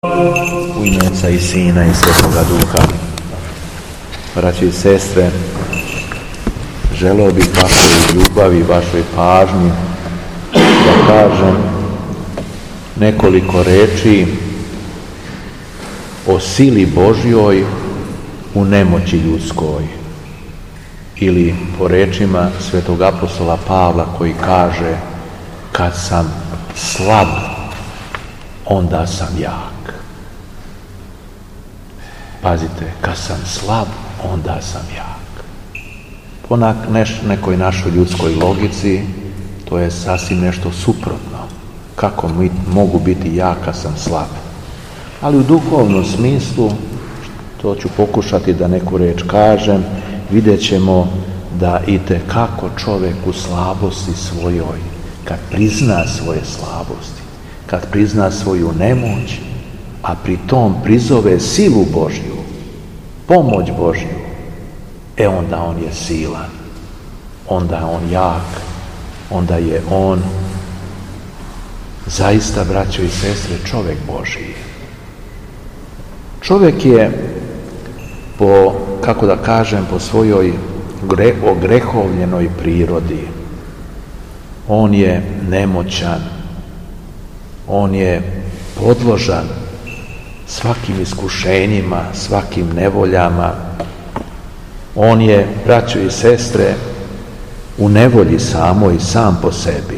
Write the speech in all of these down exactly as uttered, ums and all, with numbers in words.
U ime Oca i Sina i Svetoga Duha. Braći i sestre, želeo bih vašoj ljubavi, vašoj pažnji da kažem nekoliko reči o sili Božjoj u nemoći ljudskoj. Ili po rečima svetog apostola Pavla koji kaže: kad sam slab, onda sam jak. Pazite, kad sam slab, onda sam jak. Po nekoj našoj ljudskoj logici to je sasvim nešto suprotno. Kako mi mogu biti jak kad sam slab? Ali u duhovnom smislu, to ću pokušati da neku reč kažem, vidjet ćemo da itekako čovjek u slabosti svojoj, kad prizna svoje slabosti, kad prizna svoju nemoć, a pri tom prizove silu Božju, pomoć Božju, e onda on je silan, onda je on jak, onda je on zaista, braćo i sestre, čovjek Božji. Čovjek je po, kako da kažem, po svojoj gre, ogrehovljenoj prirodi, on je nemoćan, on je podložan svakim iskušenjima, svakim nevoljama. On je, braćo i sestre, u nevolji samoj, sam po sebi.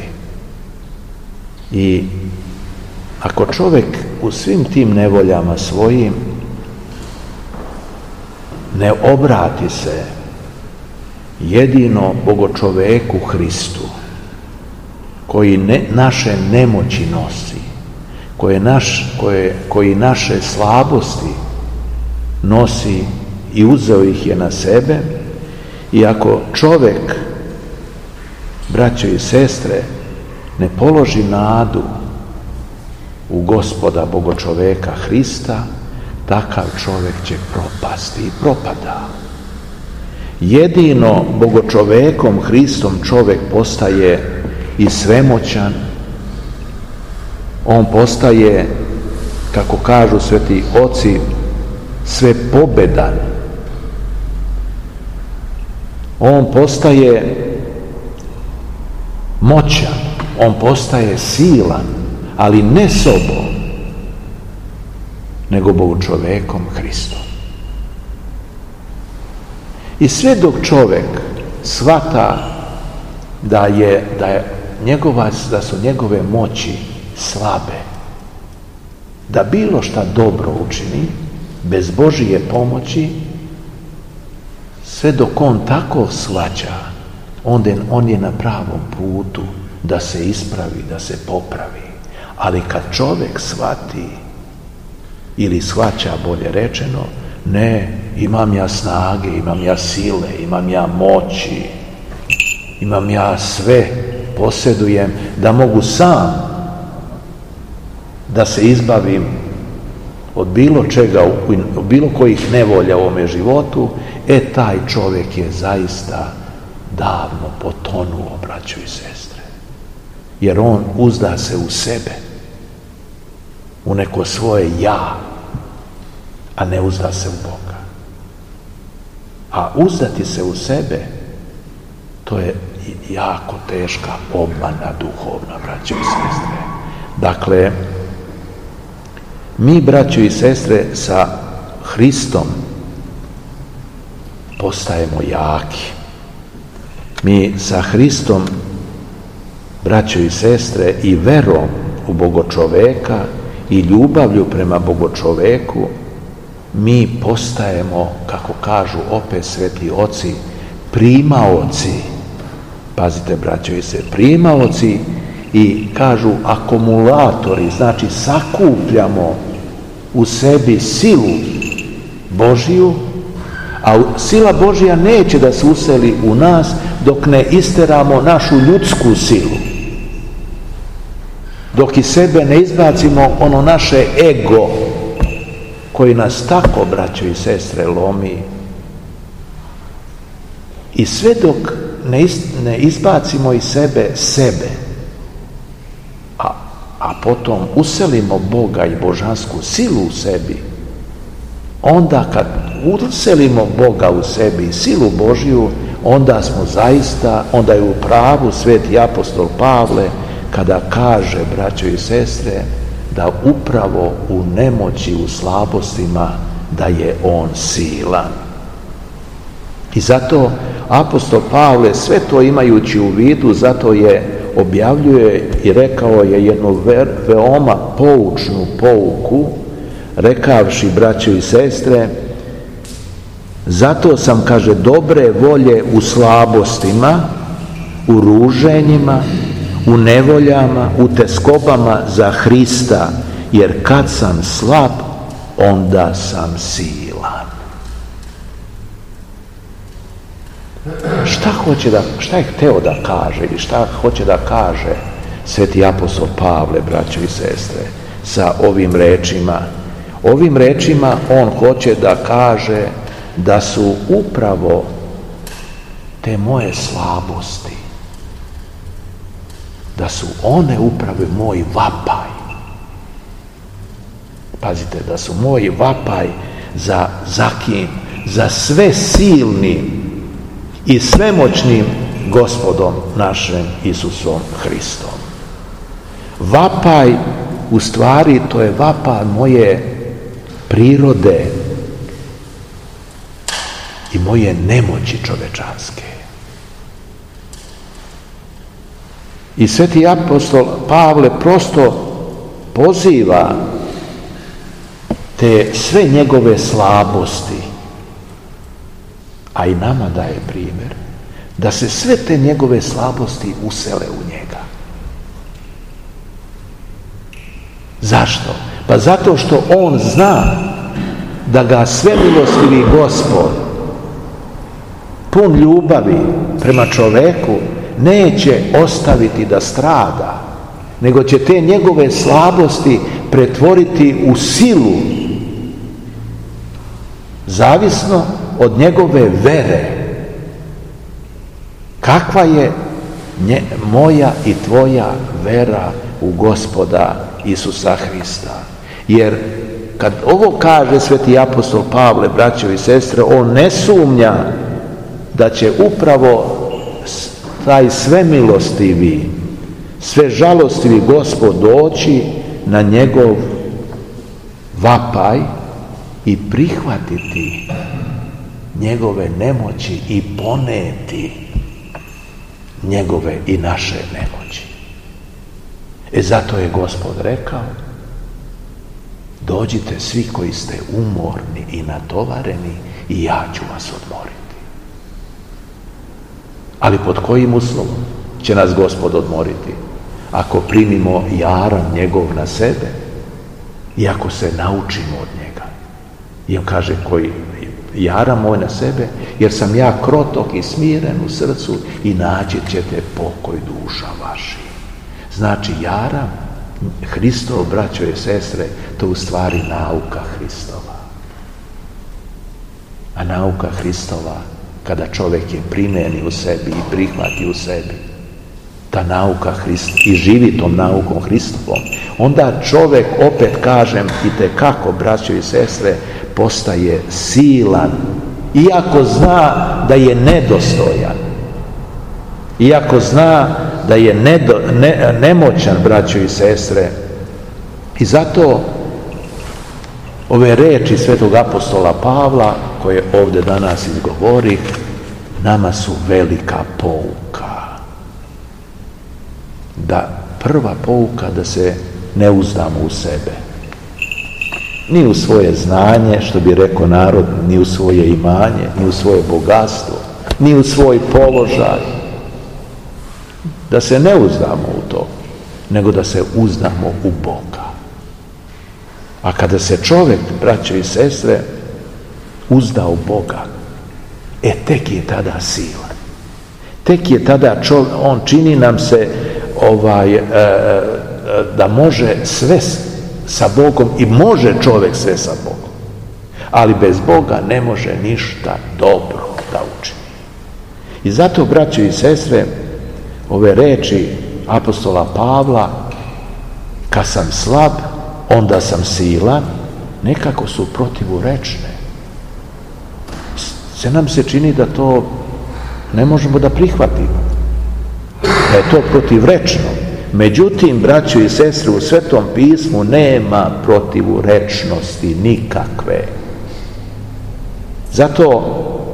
I ako čovjek u svim tim nevoljama svojim ne obrati se jedino Bogočoveku Hristu, koji ne, naše nemoći nosi, koje naš, koje, koji naše slabosti nosi i uzeo ih je na sebe, i ako čovjek, braćo i sestre, ne položi nadu u Gospoda Bogočoveka Hrista, takav čovjek će propasti i propada. Jedino Bogočovekom Hristom čovjek postaje i svemoćan, on postaje, kako kažu sveti oci, sve pobedan. On postaje moćan, on postaje silan, ali ne sobom, nego Bogočovekom Hristom. I sve dok čovjek shvata da je, da je njegova, da su njegove moći slabe, da bilo šta dobro učini bez Božije pomoći, sve dok on tako shvaća, onda on je na pravom putu da se ispravi, da se popravi. Ali kad čovjek shvati, ili shvaća, bolje rečeno, ne, imam ja snage, imam ja sile, imam ja moći, imam ja sve, posjedujem, da mogu sam da se izbavim od bilo čega, od bilo kojih nevolja u ovome životu, e taj čovjek je zaista davno potonuo, braćo i sestre. Jer on uzda se u sebe, u neko svoje ja, a ne uzda se u Boga. A uzdati se u sebe, to je jako teška obmana duhovna, braćo i sestre. Dakle, mi, braćo i sestre, sa Hristom postajemo jaki. Mi sa Hristom, braćo i sestre, i verom u Bogočoveka i ljubavlju prema Bogočoveku, mi postajemo, kako kažu opet sveti oci, primaoci. Pazite, braćo i sestre, primaoci, i kažu akumulatori, znači sakupljamo u sebi silu Božiju, a sila Božja neće da se useli u nas dok ne isteramo našu ljudsku silu, dok iz sebe ne izbacimo ono naše ego koji nas tako, braćo i sestre, lomi. I sve dok ne izbacimo iz sebe sebe, a, a a potom uselimo Boga i božansku silu u sebi, onda kad uselimo Boga u sebi i silu Božju, onda smo zaista, onda je u pravu sveti apostol Pavle kada kaže, braćo i sestre, da upravo u nemoći, u slabostima, da je on silan. I zato apostol Pavle, sve to imajući u vidu, zato je objavljuje i rekao je jednu veoma poučnu pouku, rekavši, braćo i sestre, zato sam, kaže, dobre volje u slabostima, u ruženjima, u nevoljama, u teskobama za Hrista, jer kad sam slab, onda sam silan. Šta hoće da, šta je hteo da kaže ili šta hoće da kaže sveti apostol Pavle, braćo i sestre, sa ovim rečima? Ovim rečima on hoće da kaže da su upravo te moje slabosti, da su one upravo moj vapaj. Pazite, da su moj vapaj za, za kim? Za sve silnim i svemoćnim Gospodom našem Isusom Hristom. Vapaj, u stvari, to je vapaj moje prirode i moje nemoći čovečanske. I sveti apostol Pavle prosto poziva te sve njegove slabosti, a i nama daje primjer, da se sve te njegove slabosti usele u njega. Zašto? Pa zato što on zna da ga svemilostivi Gospod, pun ljubavi prema čoveku, neće ostaviti da strada, nego će te njegove slabosti pretvoriti u silu, zavisno od njegove vere. Kakva je nje, moja i tvoja vera u Gospoda Isusa Hrista? Jer kad ovo kaže sveti apostol Pavle, braćo i sestre, on ne sumnja da će upravo taj svemilostivi, sve žalostivi Gospod doći na njegov vapaj i prihvatiti njegove nemoći i poneti njegove i naše nemoći. E zato je Gospod rekao, dođite svi koji ste umorni i natovareni i ja ću vas odmoriti. Ali pod kojim uslovom će nas Gospod odmoriti? Ako primimo jaram njegov na sebe i ako se naučimo od njega. I on kaže, koji jaram moj na sebe, jer sam ja krotok i smiren u srcu i naći ćete pokoj duša vaših. Znači, jaram Hristov, braćo i sestre, to u stvari nauka Hristova. A nauka Hristova, kada čovjek je primeni u sebi i prihvati u sebi, ta nauka Hristova i živi tom naukom Hristovom, onda čovjek, opet kažem, itekako, braćo i sestre, postaje silan, iako zna da je nedostojan, iako zna da je nedo, ne, nemoćan, braćo i sestre. I zato ove reči svetog apostola Pavla, koje ovdje danas izgovori, nama su velika pouka. Da, prva pouka, da se ne uzdamo u sebe, ni u svoje znanje, što bi rekao narod, ni u svoje imanje, ni u svoje bogatstvo, ni u svoj položaj. Da se ne uzdamo u to, nego da se uzdamo u Boga. A kada se čovjek, braćo i sestre, uzda u Boga, e tek je tada silan. Tek je tada čovjek, on čini nam se ovaj, e, da može sve sa Bogom i može čovjek sve sa Bogom. Ali bez Boga ne može ništa dobro da učini. I zato, braćo i sestre, ove reči apostola Pavla kad sam slab, onda sam silan, nekako su protivurečne. Sve nam se čini da to ne možemo da prihvatimo, da je to protivrečno. Međutim, braćo i sestre, u Svetom pismu nema protivurečnosti nikakve. Zato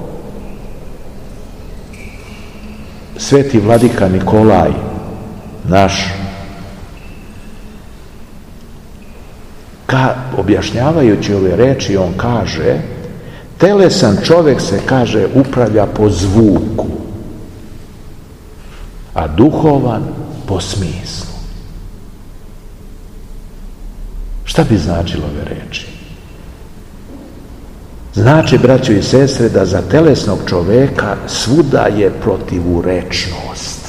sveti vladika Nikolaj, naš, ka, objašnjavajući ove reči, on kaže, telesan čovjek se, kaže, upravlja po zvuku, a duhovan po smislu. Šta bi značilo ove reči? Znači, braćo i sestre, da za telesnog čovjeka svuda je protivurečnost.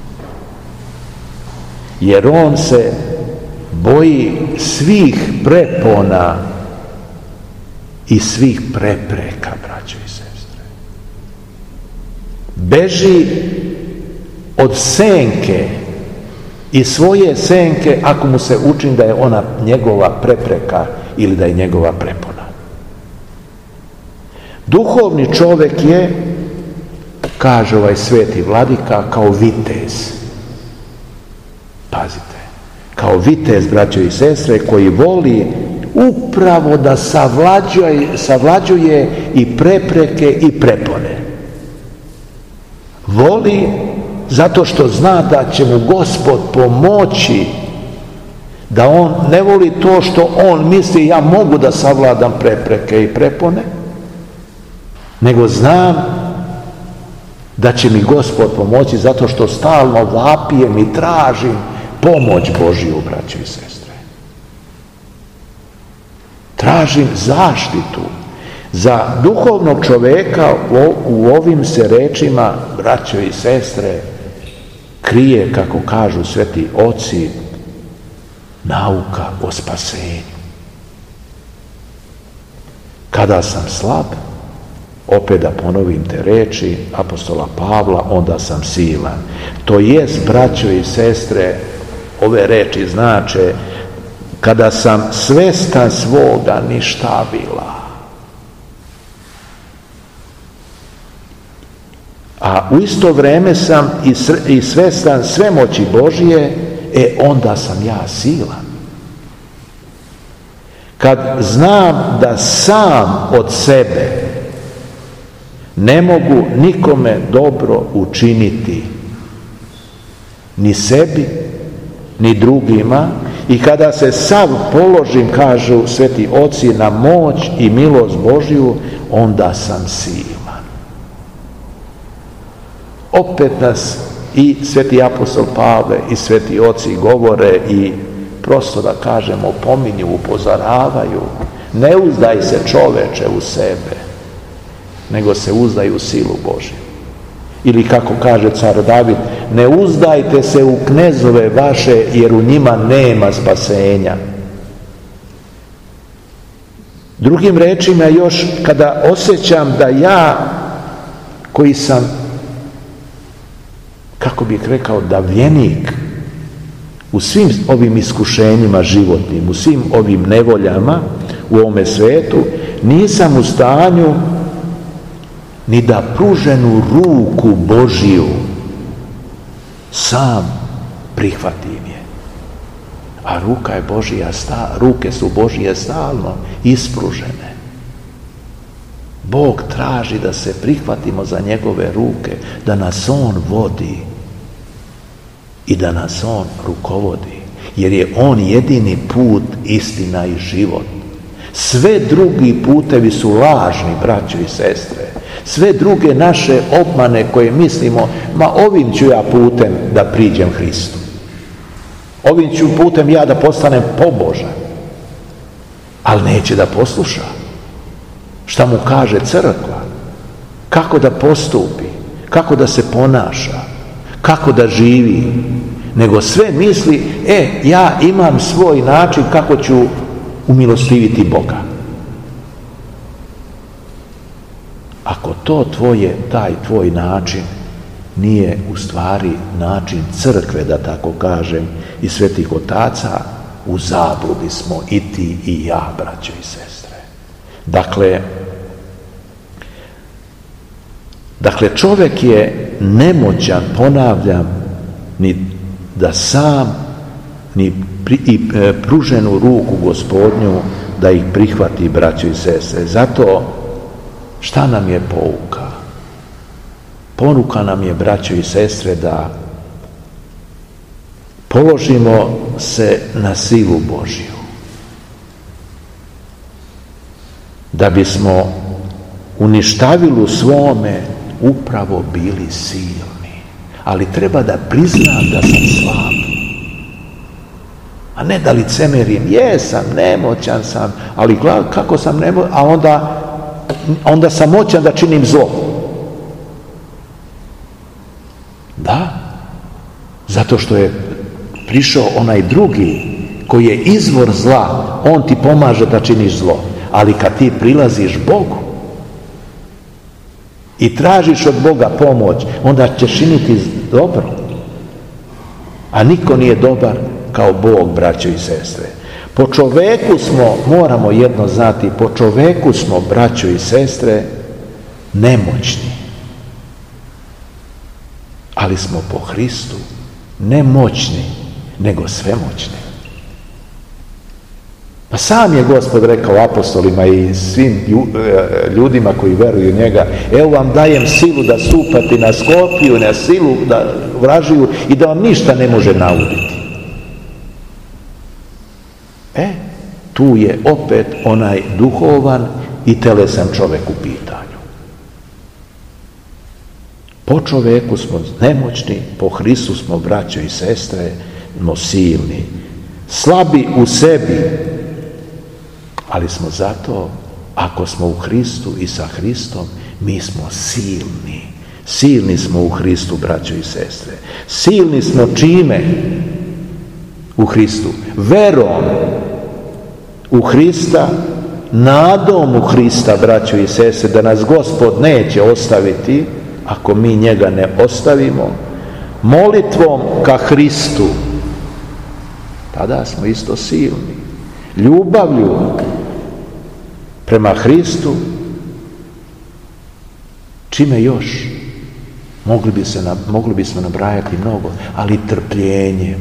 Jer on se boji svih prepona i svih prepreka, braćo i sestre. Beži od senke i svoje senke ako mu se učini da je ona njegova prepreka ili da je njegova prepona. Duhovni čovjek je, kaže ovaj sveti vladika, kao vitez. Pazite, kao vitez, braćo i sestre, koji voli upravo da savlađuje, savlađuje i prepreke i prepone. Voli zato što zna da će mu Gospod pomoći, da on ne voli to što on misli ja mogu da savladam prepreke i prepone, nego znam da će mi Gospod pomoći zato što stalno vapijem i tražim pomoć Božju, braćo i sestre. Tražim zaštitu. Za duhovnog čovjeka u ovim se rečima, braćo i sestre, krije, kako kažu sveti oci, nauka o spasenju. Kada sam slab, opet da ponovim te reči apostola Pavla, onda sam silan. To jest, braćo i sestre, ove reči znače kada sam svestan svoga ništavila, a u isto vrijeme sam i svestan svemoći Božije, e onda sam ja silan. Kad znam da sam od sebe ne mogu nikome dobro učiniti, ni sebi, ni drugima, i kada se sav položim, kažu sveti oci, na moć i milost Božju, onda sam silan. Opet nas i sveti apostol Pavle i sveti oci govore i prosto da kažemo opominju, upozoravaju, ne uzdaj se čoveče u sebe, nego se uzdaj u silu Božju. Ili kako kaže car David, ne uzdajte se u knezove vaše, jer u njima nema spasenja. Drugim rečima, još kada osjećam da ja, koji sam, kako bih rekao, davljenik u svim ovim iskušenjima životnim, u svim ovim nevoljama u ovome svetu, nisam u stanju ni da pruženu ruku Božiju sam prihvatim je. A ruka je Božija, ruke su Božije stalno ispružene. Bog traži da se prihvatimo za njegove ruke, da nas on vodi i da nas on rukovodi, jer je on jedini put, istina i život. Sve drugi putevi su lažni, braćo i sestre. Sve druge naše obmane koje mislimo, ma ovim ću ja putem da priđem Hristu. Ovim ću putem ja da postanem pobožan. Ali neće da posluša. Šta mu kaže crkva? Kako da postupi? Kako da se ponaša? Kako da živi? Nego sve misli, e, ja imam svoj način kako ću umilostiviti Boga. Ako to tvoje, taj tvoj način nije u stvari način crkve, da tako kažem, i svetih otaca, u zabludi smo i ti i ja, braćo i sestre. Dakle, dakle čovjek je nemoćan, ponavljam, ni da sam, ni pri, i e, pruženu ruku Gospodnju da ih prihvati, braćo i sestre. Zato šta nam je pouka? Poruka nam je, braćo i sestre, da položimo se na silu Božju, da bismo u ništavilu svome upravo bili silni. Ali treba da priznam da sam slab, a ne da licemerim. Jesam, nemoćan sam, ali gledaj kako sam nemoćan, a onda, onda sam moćan da činim zlo. Da, zato što je prišao onaj drugi koji je izvor zla, on ti pomaže da činiš zlo. Ali kad ti prilaziš Bogu i tražiš od Boga pomoć, onda ćeš činiti dobro. A niko nije dobar kao Bog, braćo i sestre. Po čoveku smo, moramo jedno znati, po čoveku smo, braćo i sestre, nemoćni. Ali smo po Hristu ne moćni, nego svemoćni. Pa sam je Gospod rekao apostolima i svim ljudima koji veruju u njega: evo vam dajem silu da stupate na Skopiju, na silu da vražiju i da vam ništa ne može nauditi. E, tu je opet onaj duhovan i telesan čovjek u pitanju. Po čoveku smo nemoćni, po Hristu smo, braćo i sestre, smo silni. Slabi u sebi, ali smo zato, ako smo u Hristu i sa Hristom, mi smo silni. Silni smo u Hristu, braćo i sestre. Silni smo čime? U Hristu. Verom u Hrista, nadom u Hrista, braćo i sestre, da nas Gospod neće ostaviti ako mi njega ne ostavimo. Molitvom ka Hristu, tada smo isto silni. Ljubavlju prema Hristu, čime još? Mogli bi se, mogli bismo nabrajati mnogo, ali trpljenjem.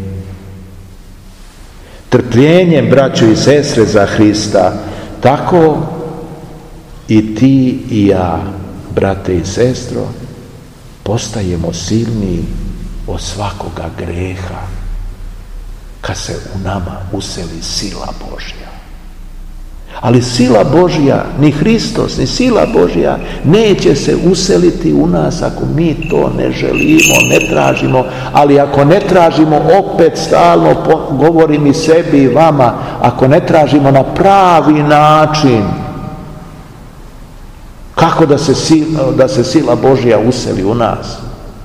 Trpljenjem, braćo i sestre, za Hrista, tako i ti i ja, brate i sestro, postajemo silniji od svakoga greha, kad se u nama useli sila Božja. Ali sila Božja, ni Hristos, ni sila Božja neće se useliti u nas ako mi to ne želimo, ne tražimo. Ali ako ne tražimo, opet stalno govorim i sebi i vama, ako ne tražimo na pravi način kako da se sila, da se sila Božja useli u nas.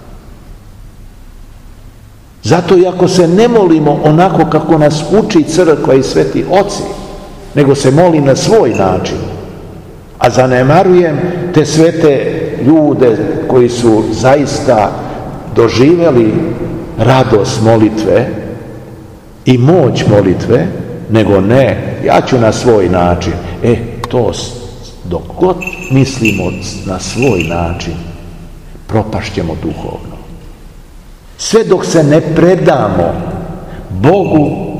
Zato i ako se ne molimo onako kako nas uči crkva i sveti oci, nego se molim na svoj način, a zanemarujem te svete ljude koji su zaista doživjeli radost molitve i moć molitve, nego ne, ja ću na svoj način. E, to dok god mislimo na svoj način, propašćemo duhovno. Sve dok se ne predamo Bogu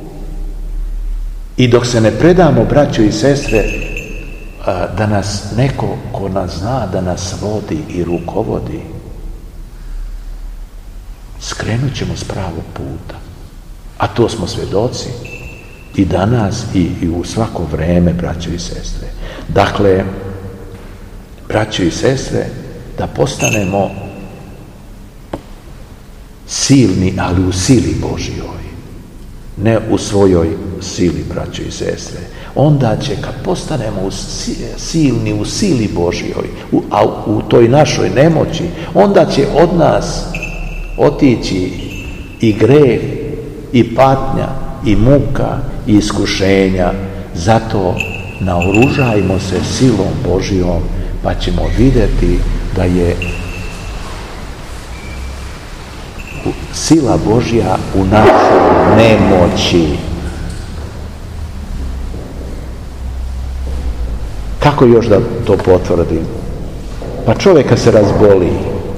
i dok se ne predamo, braćo i sestre, da nas neko ko nas zna, da nas vodi i rukovodi, skrenut ćemo s pravog puta. A to smo svjedoci i danas i, i u svako vreme, braćo i sestre. Dakle, braćo i sestre, da postanemo silni, ali u sili Božjoj, ne u svojoj sili, braćo i sestre. Onda će, kad postanemo silni u sili Božjoj, u, a u toj našoj nemoći, onda će od nas otići i greh, i patnja, i muka, i iskušenja. Zato naoružajmo se silom Božjom, pa ćemo vidjeti da je sila Božja u našoj nemoći. Kako još da to potvrdim? Pa čovjeka se razboli.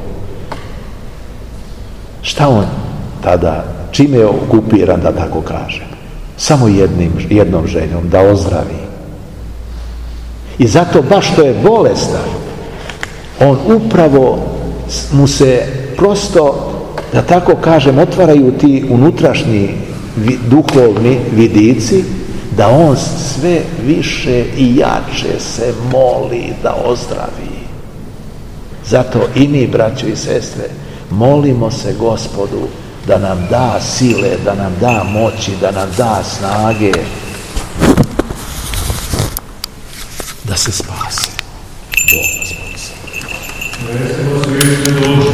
Šta on tada, čime je okupiran, da tako kažem? Samo jednim, jednom željom, da ozdravi. I zato baš što je bolestan, on upravo mu se prosto, da tako kažem, otvaraju ti unutrašnji duhovni vidici, da on sve više i jače se moli da ozdravi. Zato i mi, braćo i sestre, molimo se Gospodu da nam da sile, da nam da moći, da nam da snage, da se spase. Bog nas